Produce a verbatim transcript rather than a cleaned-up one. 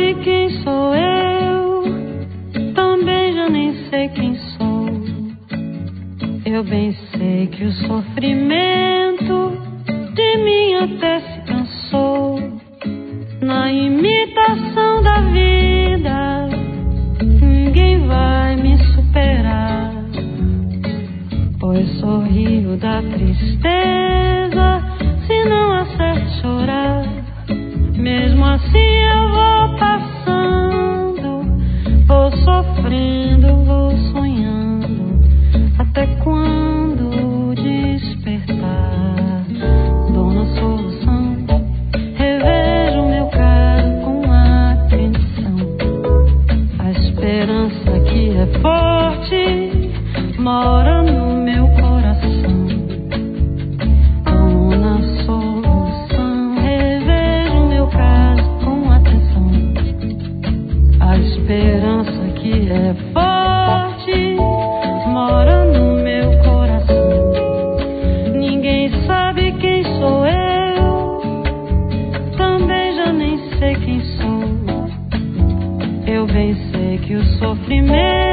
sabe quem sou eu, também já nem sei quem sou. Eu bem sei que o sofrimento de mim até se cansou. Na imitação da vida, ninguém vai me superar, pois sorrio da tristeza se não acerto chorar. Mesmo assim eu vou passando, vou sofrendo, vou sonhando, até quando despertar. Dona Solução, revejo meu caso com atenção. A esperança que é forte mora no meu coração. Dona Solução, revejo meu caso com atenção. A esperança que é forte mora no meu coração. Ninguém sabe quem sou eu, também já nem sei quem sou. Eu bem sei que o sofrimento